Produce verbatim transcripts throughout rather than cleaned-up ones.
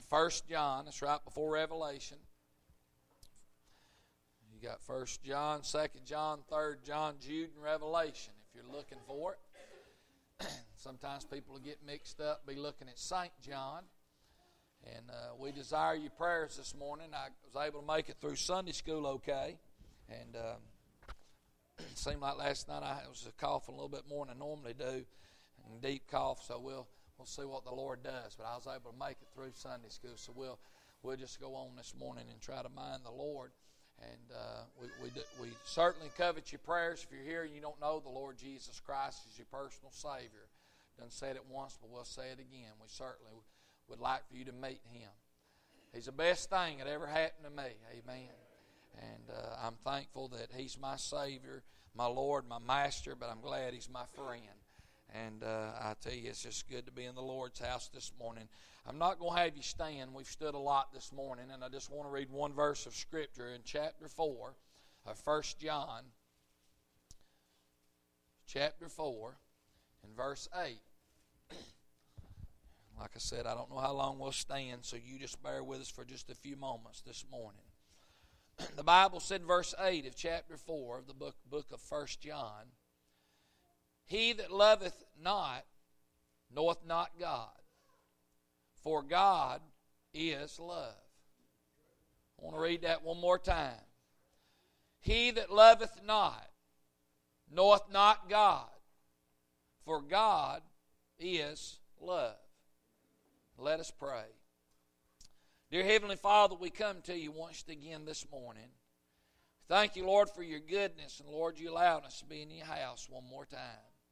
First John. That's right before Revelation. You got First John, Second John, Third John, Jude, and Revelation if you're looking for it. Sometimes people will get mixed up, be looking at Saint John. And uh, we desire your prayers this morning. I was able to make it through Sunday school okay. And um, it seemed like last night I was coughing a little bit more than I normally do. And deep cough, so we'll we'll see what the Lord does. But I was able to make it through Sunday school. So we'll we'll just go on this morning and try to mind the Lord. And uh, we, we, do, we certainly covet your prayers. If you're here and you don't know the Lord Jesus Christ as your personal Savior, done said it once, but we'll say it again. We certainly would like for you to meet Him. He's the best thing that ever happened to me. Amen. And uh, I'm thankful that He's my Savior, my Lord, my Master, but I'm glad He's my friend. And uh, I tell you, it's just good to be in the Lord's house this morning. I'm not going to have you stand. We've stood a lot this morning, and I just want to read one verse of Scripture in chapter four of First John, chapter four, and verse eight. Like I said, I don't know how long we'll stand, so you just bear with us for just a few moments this morning. The Bible said in verse eight of chapter four of the book, book of First John, "He that loveth not knoweth not God, for God is love." I want to read that one more time. "He that loveth not knoweth not God, for God is love." Let us pray. Dear Heavenly Father, we come to you once again this morning. Thank you, Lord, for your goodness, and Lord, you allowed us to be in your house one more time.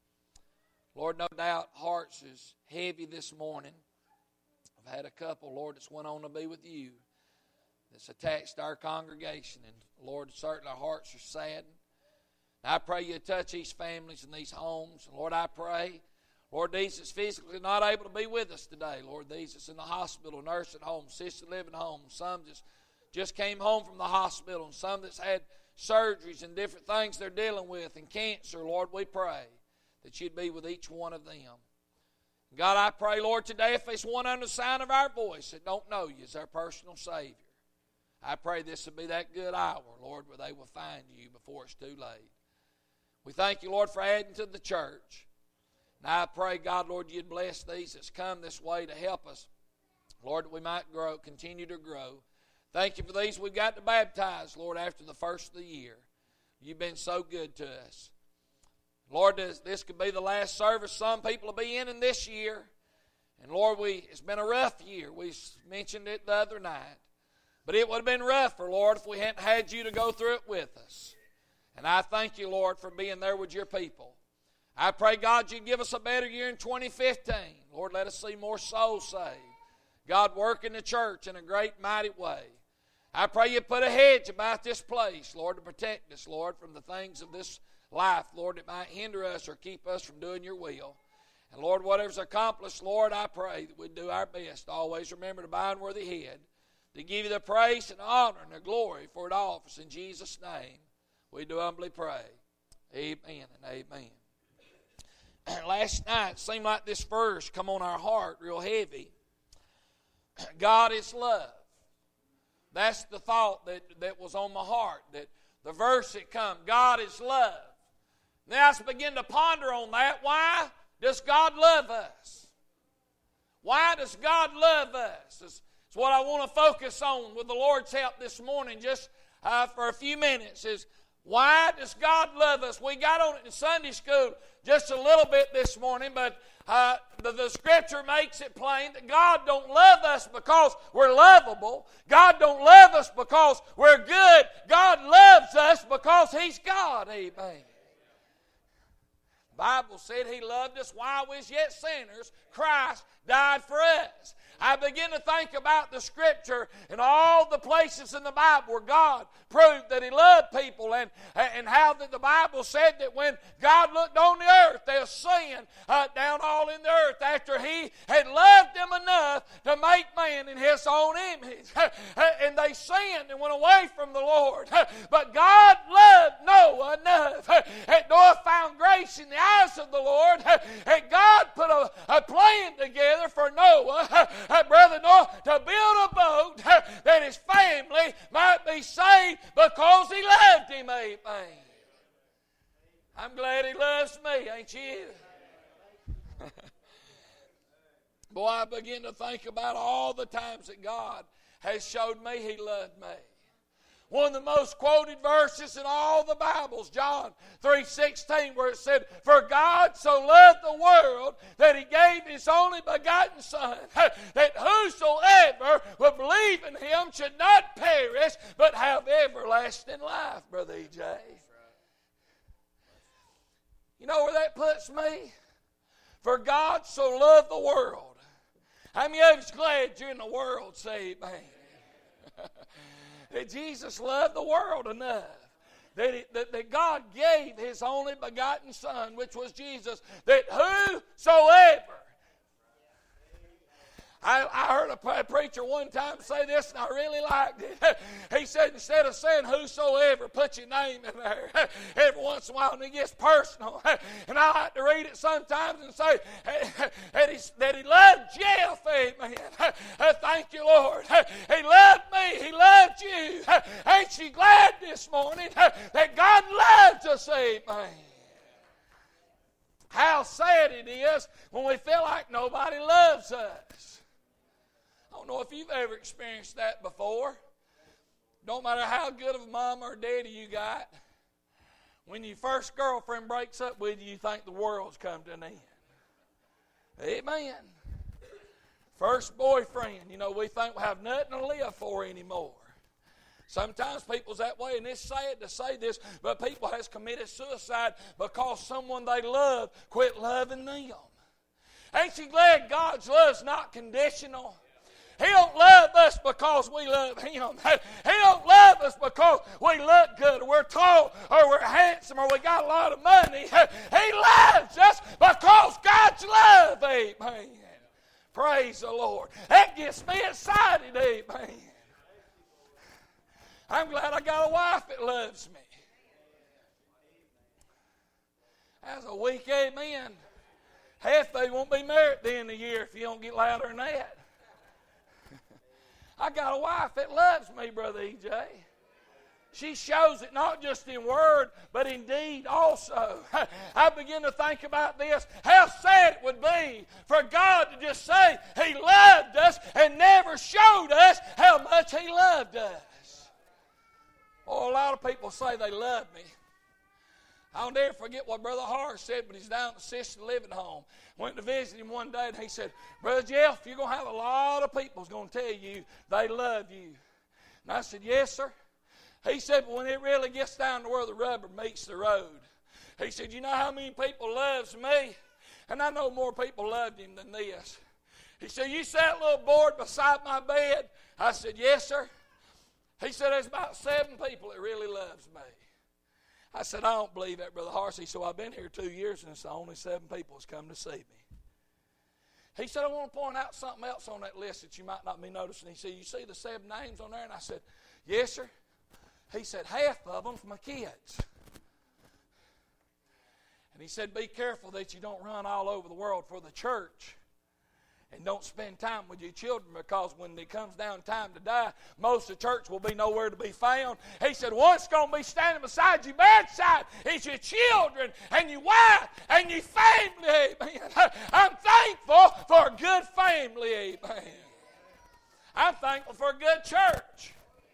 Lord, no doubt hearts is heavy this morning. I've had a couple, Lord, that's went on to be with you, that's attached to our congregation, and Lord, certainly our hearts are saddened. And I pray you touch these families and these homes. And Lord, I pray, Lord, these that's physically not able to be with us today, Lord, these that's in the hospital, nursing home, assisted living home, some just, just came home from the hospital, and some that's had surgeries and different things they're dealing with, and cancer, Lord, we pray that you'd be with each one of them. God, I pray, Lord, today if there's one under the sound of our voice that don't know you as our personal Savior, I pray this will be that good hour, Lord, where they will find you before it's too late. We thank you, Lord, for adding to the church. And I pray, God, Lord, you'd bless these that's come this way to help us, Lord, that we might grow, continue to grow. Thank you for these we've got to baptize, Lord, after the first of the year. You've been so good to us. Lord, this, this could be the last service some people will be in in this year. And Lord, we it's been a rough year. We mentioned it the other night. But it would have been rougher, Lord, if we hadn't had you to go through it with us. And I thank you, Lord, for being there with your people. I pray, God, you'd give us a better year in twenty fifteen. Lord, let us see more souls saved. God, work in the church in a great, mighty way. I pray you put a hedge about this place, Lord, to protect us, Lord, from the things of this life, Lord, that might hinder us or keep us from doing your will. And Lord, whatever's accomplished, Lord, I pray that we'd do our best. Always remember to bow and worthy head, to give you the praise and honor and the glory for it all. For in Jesus' name we do humbly pray. Amen and amen. Last night it seemed like this verse come on our heart real heavy. God is love. That's the thought that, that was on my heart. That the verse that come, God is love. Now I begin to ponder on that. Why does God love us? Why does God love us? It's, it's what I want to focus on with the Lord's help this morning just uh, for a few minutes is why does God love us? We got on it in Sunday school just a little bit this morning, but uh, the, the Scripture makes it plain that God don't love us because we're lovable. God don't love us because we're good. God loves us because He's God. Amen. The Bible said He loved us while we was yet sinners. Christ died for us. I begin to think about the Scripture and all the places in the Bible where God proved that He loved people, and, and how that the Bible said that when God looked on the earth, there was sin uh, down all in the earth after He had loved them enough to make man in His own image. And they sinned and went away from the Lord. But God loved Noah enough. And Noah found grace in the eyes of the Lord. And God put a, a plan together for Noah. Uh, Brother Noah, to build a boat that his family might be saved because he loved him. Amen. I'm glad he loves me, ain't you? Boy, I begin to think about all the times that God has showed me he loved me. One of the most quoted verses in all the Bibles, John three sixteen, where it said, "For God so loved the world that he gave his only begotten Son, that whosoever would believe in him should not perish, but have everlasting life." Brother E J. You know where that puts me? For God so loved the world. How many of you's glad you're in the world? Say amen. That Jesus loved the world enough that, it, that, that God gave his only begotten Son, which was Jesus, that whosoever. I, I heard a preacher one time say this, and I really liked it. He said, instead of saying whosoever, put your name in there. Every once in a while, and it gets personal. And I like to read it sometimes and say that he, that he loved Jeff, amen. Thank you, Lord. He loved me. He loved you. Ain't you glad this morning that God loves us, amen? How sad it is when we feel like nobody loves us. I don't know if you've ever experienced that before. Don't matter how good of a mom or daddy you got, when your first girlfriend breaks up with you, you think the world's come to an end. Amen. First boyfriend, you know, we think we have nothing to live for anymore. Sometimes people's that way, and it's sad to say this, but people has committed suicide because someone they love quit loving them. Ain't you glad God's love's not conditional? He don't love us because we love him. He don't love us because we look good, or we're tall, or we're handsome, or we got a lot of money. He loves us because God's love. Amen. Praise the Lord. That gets me excited. Amen. I'm glad I got a wife that loves me. That's a weak amen. Half they won't be married at the end of the year if you don't get louder than that. I got a wife that loves me, Brother E J. She shows it not just in word, but in deed also. I begin to think about this, how sad it would be for God to just say he loved us and never showed us how much he loved us. Oh, a lot of people say they love me. I'll never forget what Brother Harris said when he's down at the assisted living home. Went to visit him one day, and he said, "Brother Jeff, you're going to have a lot of people who's going to tell you they love you." And I said, "Yes, sir." He said, "But when it really gets down to where the rubber meets the road," he said, "you know how many people loves me?" And I know more people loved him than this. He said, "You see that little board beside my bed?" I said, "Yes, sir." He said, "There's about seven people that really loves me." I said, "I don't believe that, Brother Harris." He said, "Well, I've been here two years and it's the only seven people that's come to see me." He said, "I want to point out something else on that list that you might not be noticing." He said, "You see the seven names on there?" And I said, "Yes, sir." He said, "Half of them's my kids." And he said, "Be careful that you don't run all over the world for the church and don't spend time with your children, because when it comes down time to die, most of the church will be nowhere to be found." He said, "What's going to be standing beside your bedside is your children and your wife and your family." Amen. I'm thankful for a good family. Amen. I'm thankful for a good church.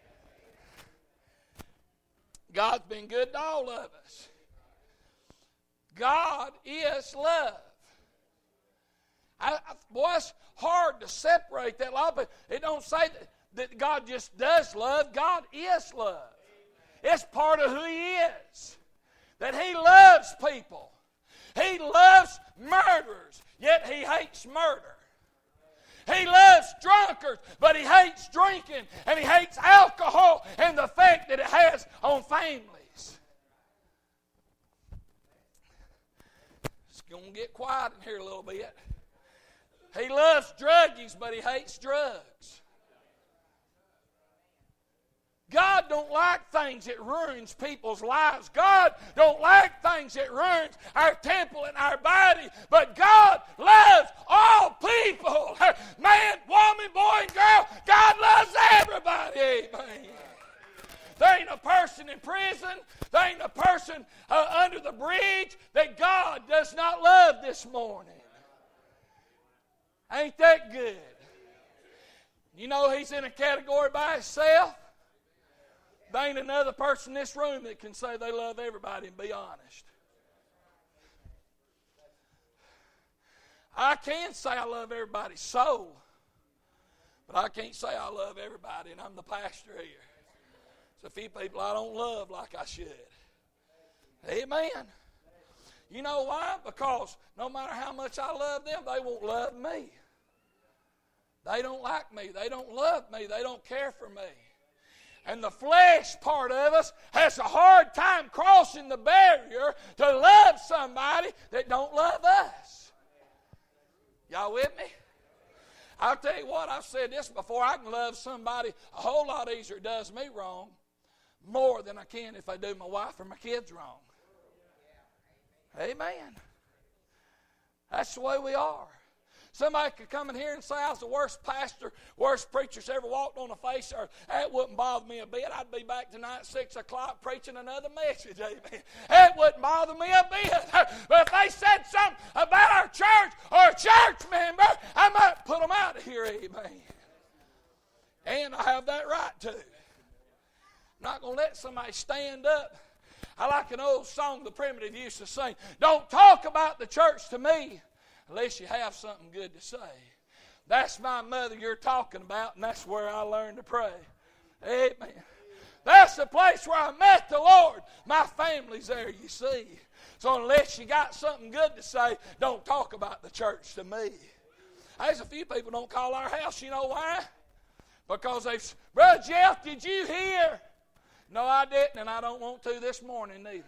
God's been good to all of us. God is love. I, I, boy, it's hard to separate that love, but it don't say that, that God just does love. God is love. It's part of who he is. That he loves people. He loves murderers, yet he hates murder. He loves drunkards, but he hates drinking, and he hates alcohol and the effect that it has on families. It's going to get quiet in here a little bit. He loves druggies, but he hates drugs. God don't like things that ruins people's lives. God don't like things that ruins our temple and our body. But God loves all people. Man, woman, boy, and girl, in prison. There ain't a person uh, under the bridge that God does not love this morning. Ain't that good? You know He's in a category by Himself. There ain't another person in this room that can say they love everybody and be honest. I can say I love everybody's soul, but I can't say I love everybody, and I'm the pastor here. There's a few people I don't love like I should. Amen. You know why? Because no matter how much I love them, they won't love me. They don't like me. They don't love me. They don't care for me. And the flesh part of us has a hard time crossing the barrier to love somebody that don't love us. Y'all with me? I'll tell you what, I've said this before. I can love somebody a whole lot easier that does me wrong more than I can if I do my wife or my kids wrong. Amen. That's the way we are. Somebody could come in here and say I was the worst pastor, worst preacher that's ever walked on the face of earth. That wouldn't bother me a bit. I'd be back tonight at six o'clock preaching another message. Amen. That wouldn't bother me a bit. But if they said something about our church or a church member, I might put them out of here. Amen. And I have that right to. I'm not going to let somebody stand up. I like an old song the primitive used to sing. Don't talk about the church to me unless you have something good to say. That's my mother you're talking about, and that's where I learned to pray. Amen. That's the place where I met the Lord. My family's there, you see. So unless you got something good to say, don't talk about the church to me. There's a few people don't call our house. You know why? Because they've, Brother Jeff, did you hear? No, I didn't, and I don't want to this morning neither.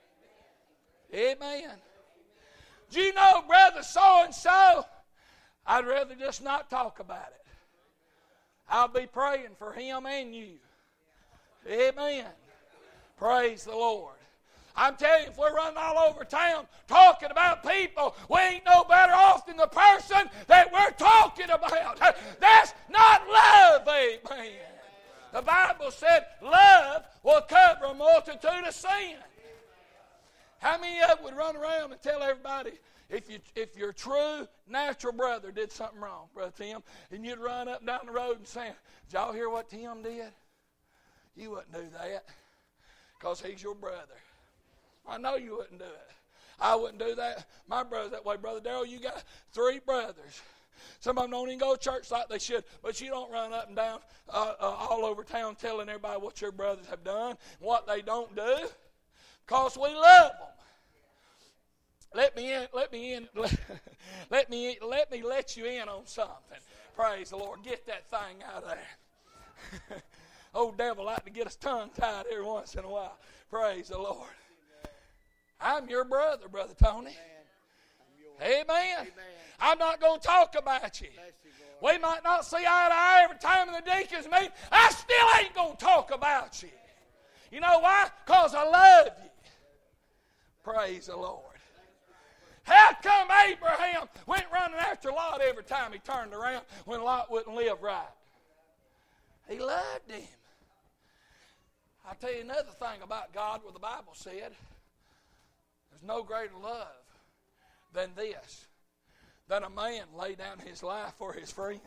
Amen. Do you know, brother so-and-so? I'd rather just not talk about it. I'll be praying for him and you. Amen. Praise the Lord. I'm telling you, if we're running all over town talking about people, we ain't no better off than the person that we're talking about. That's not love, amen. The Bible said love will cover a multitude of sin. How many of you would run around and tell everybody if you if your true natural brother did something wrong, Brother Tim, and you'd run up and down the road and say, did y'all hear what Tim did? You wouldn't do that because he's your brother. I know you wouldn't do it. I wouldn't do that. My brother's that way. Brother Darrell, you got three brothers. Some of them don't even go to church like they should, but you don't run up and down uh, uh, all over town telling everybody what your brothers have done, what they don't do, because we love them. Let me in, let me in, let, let me in, let me let you in on something. Praise the Lord. Get that thing out of there. Old devil like to get us tongue-tied every once in a while. Praise the Lord. I'm your brother, Brother Tony. Amen. Amen. I'm not going to talk about you. We might not see eye to eye every time in the deacons meet. I still ain't going to talk about you. You know why? Because I love you. Praise the Lord. How come Abraham went running after Lot every time he turned around when Lot wouldn't live right? He loved him. I'll tell you another thing about God, what the Bible said. There's no greater love than this, than a man lay down his life for his friends.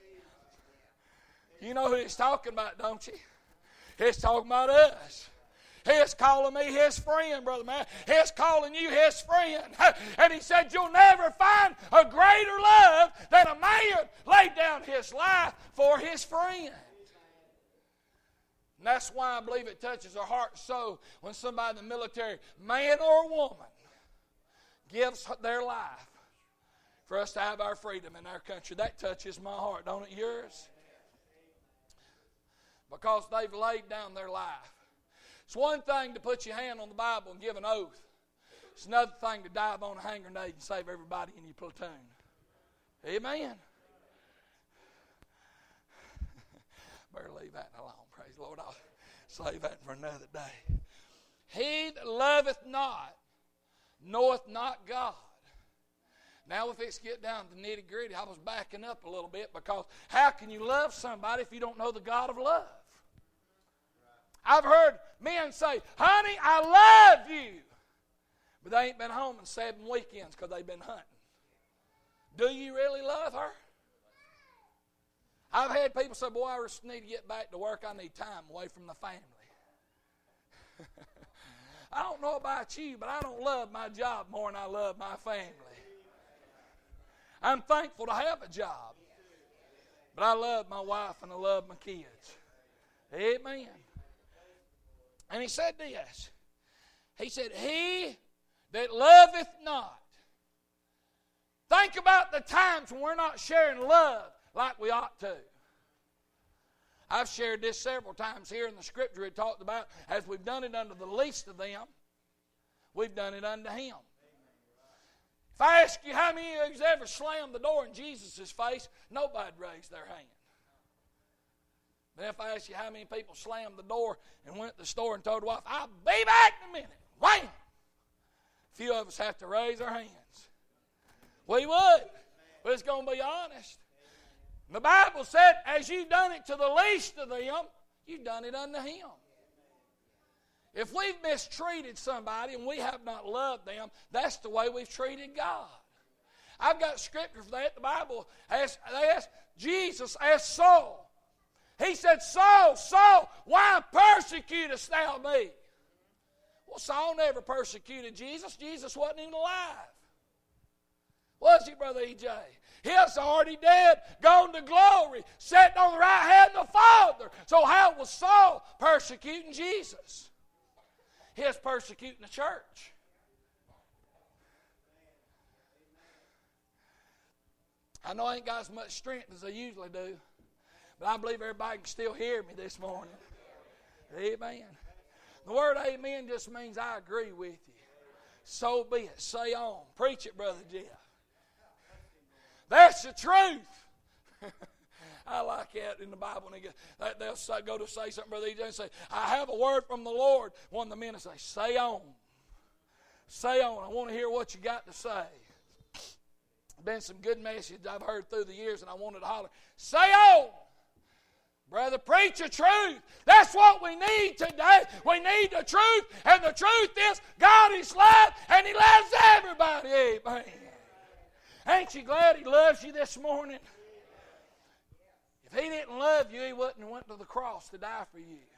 You know who he's talking about, don't you? He's talking about us. He's calling me his friend, Brother Man. He's calling you his friend. And he said, you'll never find a greater love than a man laid down his life for his friend. And that's why I believe it touches our heart so when somebody in the military, man or woman, gives their life for us to have our freedom in our country. That touches my heart, don't it yours? Because they've laid down their life. It's one thing to put your hand on the Bible and give an oath. It's another thing to dive on a hand grenade and save everybody in your platoon. Amen. Better leave that alone. Praise the Lord. I'll save that for another day. He that loveth not knoweth not God. Now if it's get down to the nitty gritty, I was backing up a little bit because how can you love somebody if you don't know the God of love? I've heard men say, honey, I love you. But they ain't been home in seven weekends because they've been hunting. Do you really love her? I've had people say, boy, I just need to get back to work. I need time away from the family. I don't know about you, but I don't love my job more than I love my family. I'm thankful to have a job. But I love my wife and I love my kids. Amen. And he said this. He said, he that loveth not. Think about the times when we're not sharing love like we ought to. I've shared this several times here in the scripture. It talked about, as we've done it unto the least of them, we've done it unto him. If I ask you how many of you ever slammed the door in Jesus' face, nobody'd raise their hand. But if I ask you how many people slammed the door and went to the store and told the wife, I'll be back in a minute. Wham! A few of us have to raise our hands. We would. But it's going to be honest. The Bible said, as you've done it to the least of them, you've done it unto him. If we've mistreated somebody and we have not loved them, that's the way we've treated God. I've got scripture for that. The Bible asked, they asked Jesus asked Saul. He said, Saul, Saul, why persecutest thou me? Well, Saul never persecuted Jesus. Jesus wasn't even alive. Was he, Brother E J? He was already dead, gone to glory, sitting on the right hand of the Father. So how was Saul persecuting Jesus? He was persecuting the church. I know I ain't got as much strength as I usually do, but I believe everybody can still hear me this morning. Amen. The word amen just means I agree with you. So be it. Say on. Preach it, Brother Jeff. That's the truth. I like that in the Bible. When they they'll say, go to say something, Brother E J, and say, I have a word from the Lord. One of the men will say, say on. Say on. I want to hear what you got to say. Been some good messages I've heard through the years, and I wanted to holler, say on. Brother, preach the truth. That's what we need today. We need the truth, and the truth is God is love, and he loves everybody. Amen. Ain't you glad he loves you this morning? If he didn't love you, he wouldn't have went to the cross to die for you.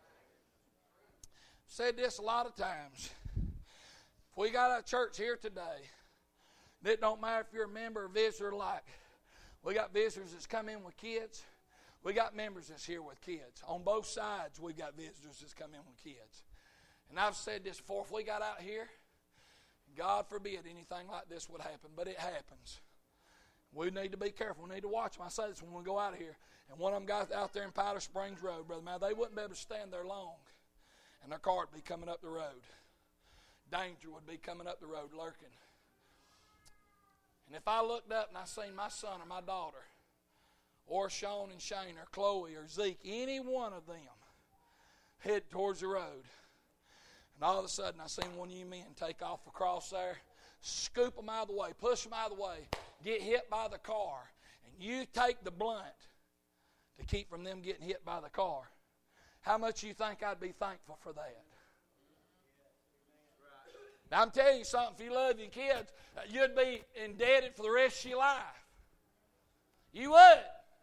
I've said this a lot of times. If we got a church here today, it don't matter if you're a member or visitor alike. We got visitors that's come in with kids. We got members that's here with kids. On both sides, we've got visitors that's come in with kids. And I've said this before, if we got out here, God forbid anything like this would happen, but it happens. We need to be careful. We need to watch them. I say this when we go out of here. And one of them guys out there in Powder Springs Road, Brother Man, they wouldn't be able to stand there long. And their car would be coming up the road. Danger would be coming up the road lurking. And if I looked up and I seen my son or my daughter, or Sean and Shane, or Chloe, or Zeke, any one of them head towards the road, and all of a sudden I seen one of you men take off across there, scoop them out of the way, push them out of the way, get hit by the car, and you take the blunt to keep from them getting hit by the car, how much you think I'd be thankful for that? Now I'm telling you something, if you love your kids, you'd be indebted for the rest of your life. You would.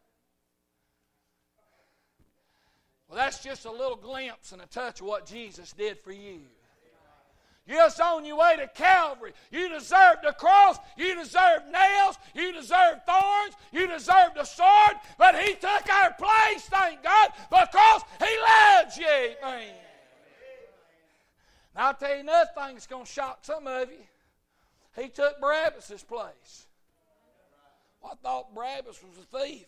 Well, that's just a little glimpse and a touch of what Jesus did for you. You're just on your way to Calvary. You deserve the cross. You deserve nails. You deserve thorns. You deserve the sword. But he took our place, thank God, because he loves you. Amen. Now, I'll tell you another thing that's going to shock some of you. He took Barabbas' place. Well, I thought Barabbas was a thief.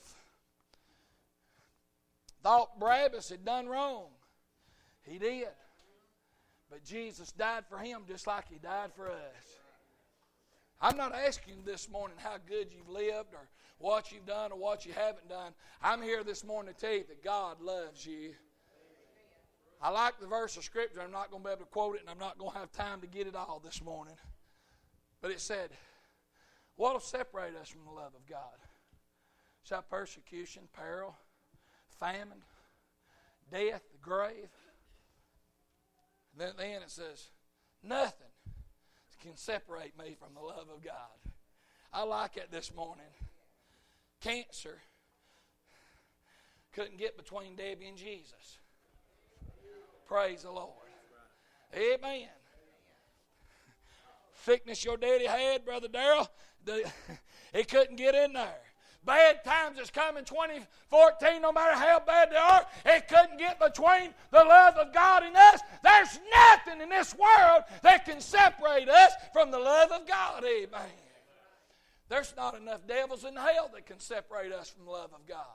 Thought Barabbas had done wrong. He did. But Jesus died for him just like he died for us. I'm not asking you this morning how good you've lived or what you've done or what you haven't done. I'm here this morning to tell you that God loves you. I like the verse of Scripture. I'm not going to be able to quote it, and I'm not going to have time to get it all this morning. But it said, what will separate us from the love of God? Shall persecution, peril, famine, death, the grave? Then at the end it says, nothing can separate me from the love of God. I like it this morning. Cancer couldn't get between Debbie and Jesus. Praise the Lord. Amen. Sickness your daddy had, Brother Darrell, it couldn't get in there. Bad times is coming twenty fourteen, no matter how bad they are, it couldn't get between the love of God and us. There's nothing in this world that can separate us from the love of God. Amen. There's not enough devils in hell that can separate us from the love of God.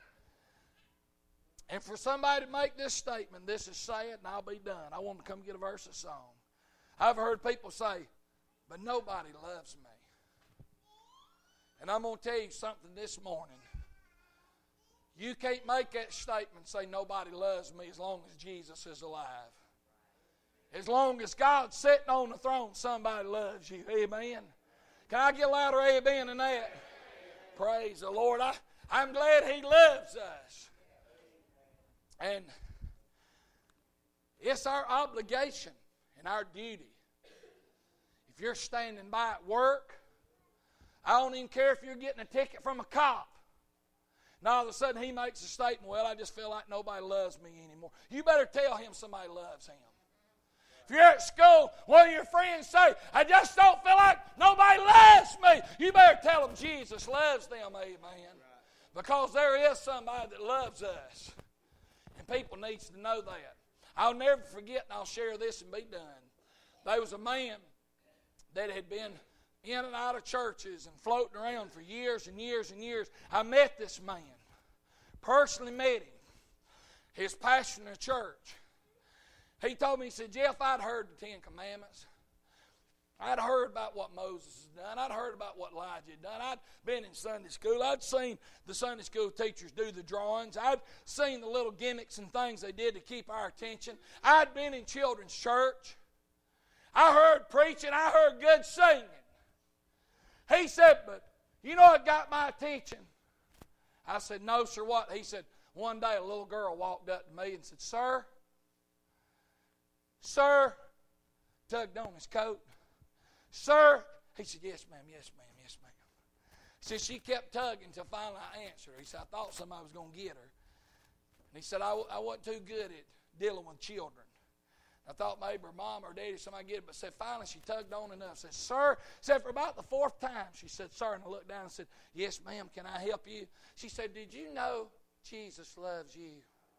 And for somebody to make this statement, this is sad and I'll be done. I want to come get a verse of song. I've heard people say, but nobody loves me. And I'm going to tell you something this morning. You can't make that statement and say nobody loves me as long as Jesus is alive. As long as God's sitting on the throne, somebody loves you. Amen. Can I get a louder amen than that? Praise the Lord. I, I'm glad He loves us. And it's our obligation and our duty. If you're standing by at work, I don't even care if you're getting a ticket from a cop. And all of a sudden he makes a statement, well, I just feel like nobody loves me anymore. You better tell him somebody loves him. If you're at school, one of your friends say, I just don't feel like nobody loves me. You better tell them Jesus loves them, amen. Because there is somebody that loves us. And people need to know that. I'll never forget, and I'll share this and be done. There was a man that had been in and out of churches and floating around for years and years and years. I met this man, personally met him. His pastor in the church. He told me, he said, Jeff, I'd heard the Ten Commandments. I'd heard about what Moses had done. I'd heard about what Elijah had done. I'd been in Sunday school. I'd seen the Sunday school teachers do the drawings. I'd seen the little gimmicks and things they did to keep our attention. I'd been in children's church. I heard preaching. I heard good singing. He said, but you know what got my attention? I said, no, sir, what? He said, one day a little girl walked up to me and said, sir, sir, tugged on his coat. Sir, he said, yes, ma'am, yes, ma'am, yes, ma'am. He said, she kept tugging until finally I answered her. He said, I thought somebody was going to get her. And he said, I, I wasn't too good at dealing with children. I thought maybe her mom or daddy, somebody get it, but said finally she tugged on enough. Said, sir, said for about the fourth time, she said, sir, and I looked down and said, yes, ma'am, can I help you? She said, did you know Jesus loves you?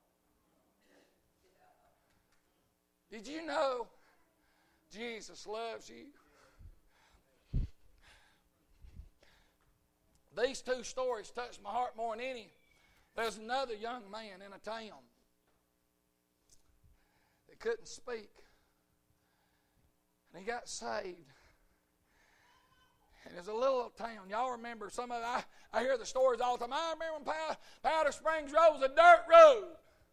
Did you know Jesus loves you? These two stories touched my heart more than any. There's another young man in a town that couldn't speak. And he got saved. And it's a little town. Y'all remember some of it. I, I hear the stories all the time. I remember when Pow- Powder Springs Road was a dirt road.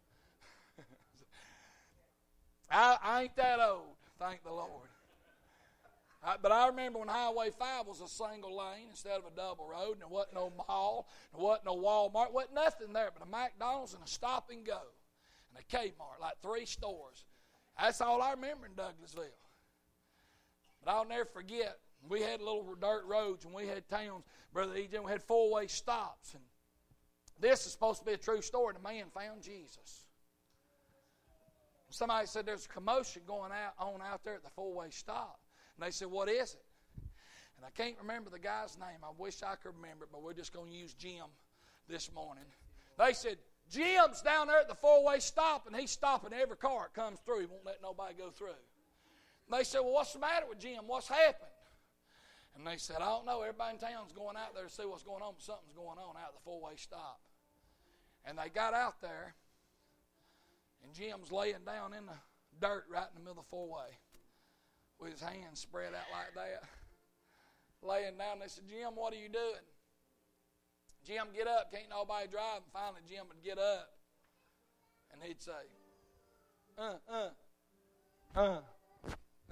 I, I ain't that old, thank the Lord. I, but I remember when Highway five was a single lane instead of a double road, and there wasn't no mall, there wasn't no Walmart, wasn't nothing there but a McDonald's and a Stop and Go, and a Kmart, like three stores. That's all I remember in Douglasville. But I'll never forget, we had little dirt roads and we had towns, Brother E J, we had four-way stops. And this is supposed to be a true story. The man found Jesus. Somebody said there's a commotion going out on out there at the four-way stop. And they said, what is it? And I can't remember the guy's name. I wish I could remember it, but we're just going to use Jim this morning. They said, Jim's down there at the four-way stop, and he's stopping every car that comes through. He won't let nobody go through. And they said, well, what's the matter with Jim? What's happened? And they said, I don't know. Everybody in town's going out there to see what's going on, but something's going on out at the four-way stop. And they got out there, and Jim's laying down in the dirt right in the middle of the four-way with his hands spread out like that. Laying down, they said, Jim, what are you doing? Jim, get up. Can't nobody drive. And finally, Jim would get up. And he'd say, uh, uh, uh, uh.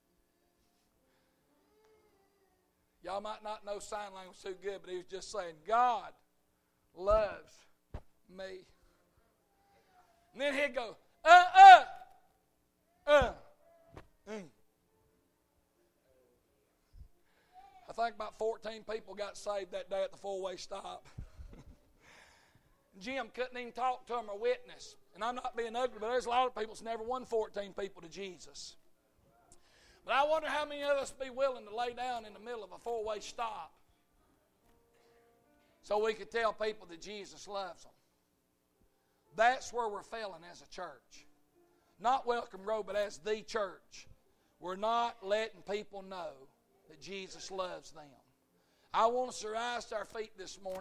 Y'all might not know sign language too good, but he was just saying, God loves me. And then he'd go, uh, uh, uh. think about fourteen people got saved that day at the four-way stop. Jim couldn't even talk to them or witness. And I'm not being ugly, but there's a lot of people that's never won fourteen people to Jesus. But I wonder how many of us be willing to lay down in the middle of a four-way stop so we could tell people that Jesus loves them. That's where we're failing as a church. Not Welcome Grove, but as the church. We're not letting people know that Jesus loves them. I want us to rise to our feet this morning.